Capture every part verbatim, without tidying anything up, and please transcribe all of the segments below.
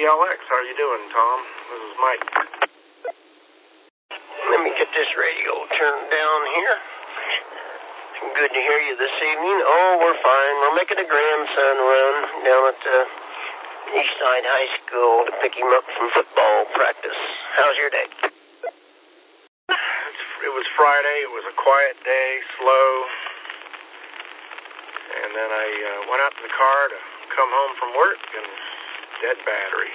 L X. How are you doing, Tom? This is Mike. Let me get this radio turned down here. Good to hear you this evening. Oh, we're fine. We're making a grandson run down at the Eastside High School to pick him up from football practice. How's your day? It was Friday. It was a quiet day, slow. And then I uh, went out to the car to come home from work and dead battery.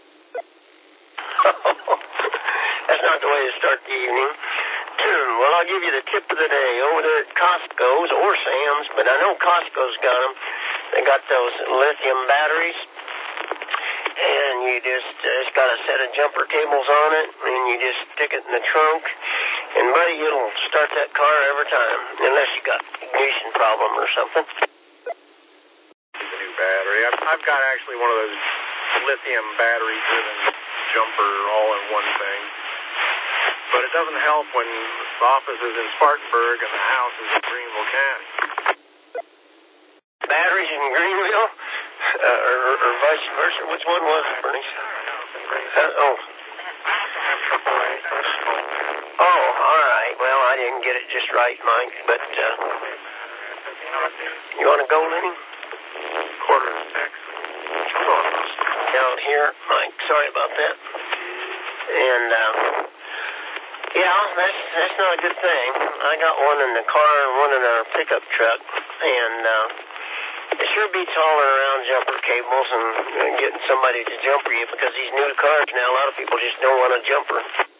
That's not the way to start the evening. Well, I'll give you the tip of the day. Over there at Costco's or Sam's, but I know Costco's got them. They got those lithium batteries. And you just, uh, it's got a set of jumper cables on it, and you just stick it in the trunk. And, buddy, it'll start that car every time, unless you got ignition problem or something. The new battery. I've, I've got actually one of those lithium battery-driven jumper all-in-one thing. But it doesn't help when the office is in Spartanburg and the house is in Greenville County. Batteries in Greenville? Uh, or, or vice versa? Which one was it, Bernie? Uh, oh. Oh, all right. Well, I didn't get it just right, Mike. But, uh, you want to go, Lenny? Quarter to six. Down here, Mike. Sorry about that. And, uh... yeah, that's that's not a good thing. I got one in the car and one in our pickup truck, and uh, it sure beats hauling around jumper cables and uh, getting somebody to jumper you, because these new cars now, a lot of people just don't want a jumper.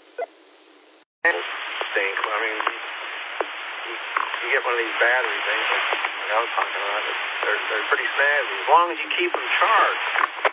Stink. I mean, you, you get one of these battery things, like I was talking about, they're, they're pretty snazzy, as long as you keep them charged.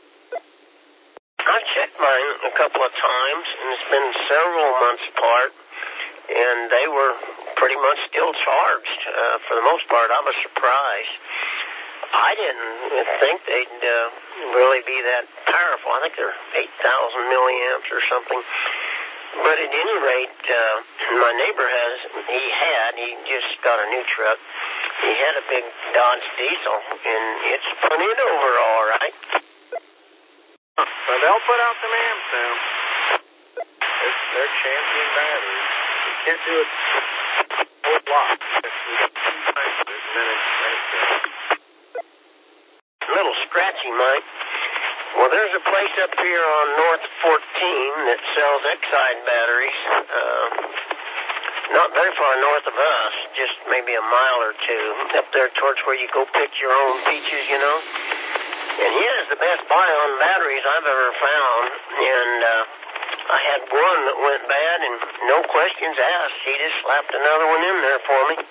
I've checked mine a couple of times, and it's been several months apart, and they were pretty much still charged. Uh, for the most part, I was surprised. I didn't think they'd uh, really be that powerful. I think they're eight thousand milliamps or something. But at any rate, uh, my neighbor has, he had, he just got a new truck. He had a big Dodge diesel, and it's spun it over all right. So they'll put out some amps now. They're, they're champion batteries. You can't do it full block. You got two times this minute. A little scratchy, Mike. Well, there's a place up here on North fourteen that sells Exide batteries. Uh, not very far north of us, just maybe a mile or two. Up there towards where you go pick your own peaches, you know. And he has the best buy on batteries I've ever found. And uh, I had one that went bad, and no questions asked. He just slapped another one in there for me.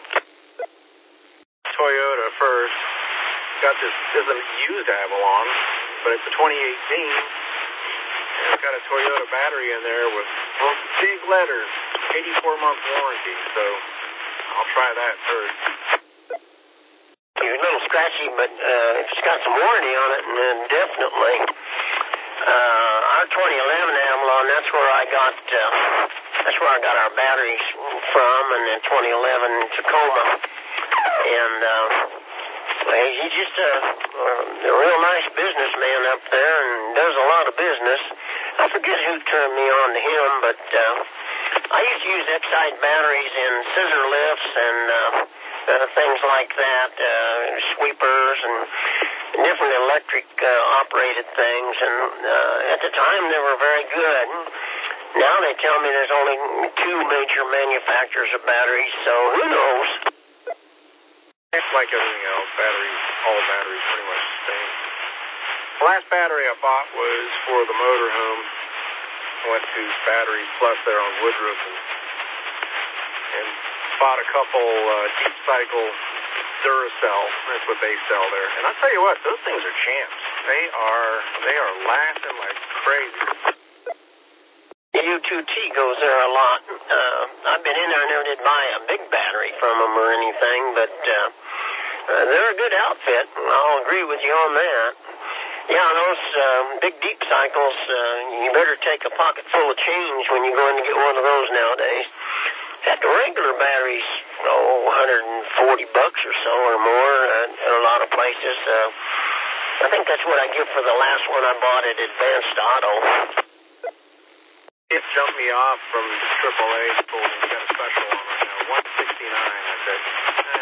Toyota first. Got this, this is a used Avalon, but it's a twenty eighteen. And it's got a Toyota battery in there with well, big letters, eighty-four month warranty. So I'll try that first. You're a little scratchy, but uh, if it's got some warranty on it, then definitely. Uh, our twenty eleven Avalon, that's where I got, uh, that's where I got our batteries from, and the twenty eleven Tacoma. And uh, he's just a, a real nice businessman up there, and does a lot of business. I forget who turned me on to him, but uh, I used to use Exide batteries in scissor lifts and uh, uh, things like that, uh, sweepers and different electric uh, operated things, and uh, at the time they were very good. Now they tell me there's only two major manufacturers of batteries, so who knows? It's like everything else, batteries, all batteries pretty much the same. The last battery I bought was for the motorhome. I went to Batteries Plus there on Woodruff and, and bought a couple uh, deep cycle Duracell. That's what they sell there. And I'll tell you what, those things are champs. They are they are lasting like crazy. U two T goes there a lot. Uh, I've been in there. I never did buy a big battery from them or anything, but uh, uh, they're a good outfit. I'll agree with you on that. Yeah, those um, big deep cycles, uh, you better take a pocket full of change when you go in to get one of those nowadays. At the regular batteries, oh, one hundred forty bucks or so or more uh, in a lot of places. Uh, I think that's what I give for the last one I bought at Advanced Auto. It jumped me off from triple A. Told me you got a special on right now, one sixty-nine. I said, eh.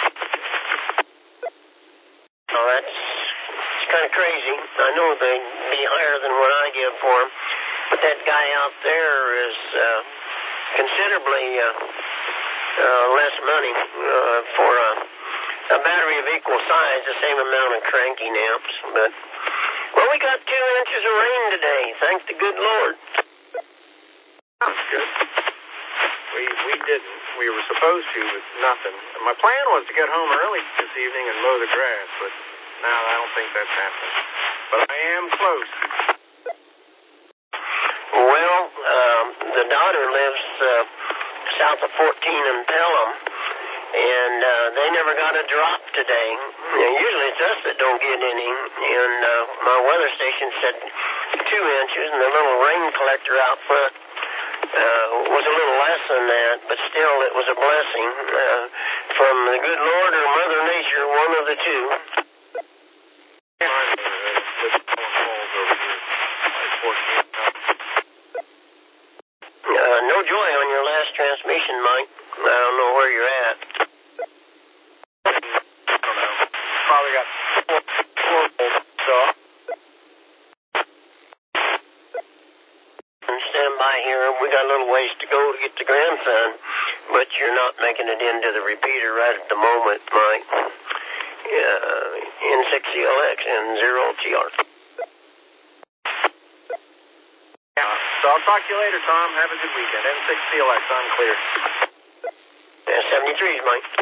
Oh, that's it's kind of crazy. I know they'd be higher than what I give for them, but that guy out there is uh, considerably uh, uh, less money uh, for a, a battery of equal size, the same amount of cranking amps. But well, we got two inches of rain today. Thank the good Lord. That's good. We we didn't. We were supposed to, but nothing. My plan was to get home early this evening and mow the grass, but now I don't think that's happening. But I am close. Well, um, the daughter lives uh, south of fourteen in Pelham, and uh, they never got a drop today. Now, usually it's us that don't get any, and uh, my weather station said two inches, and the little rain collector out front uh, was a little less than that, but still it was a blessing uh, from the good Lord or Mother Nature, one of the two. Uh, no joy on your last transmission, Mike. I don't know where you're at. I don't know. Probably got four, four volts off. Stand by here. We got a little ways to go to get the grandson, but you're not making it into the repeater right at the moment, Mike. Uh, N six C L X and zero T R. Yeah. So I'll talk to you later, Tom. Have a good weekend. N six C L X, I'm clear. Yeah, seventy-threes, Mike.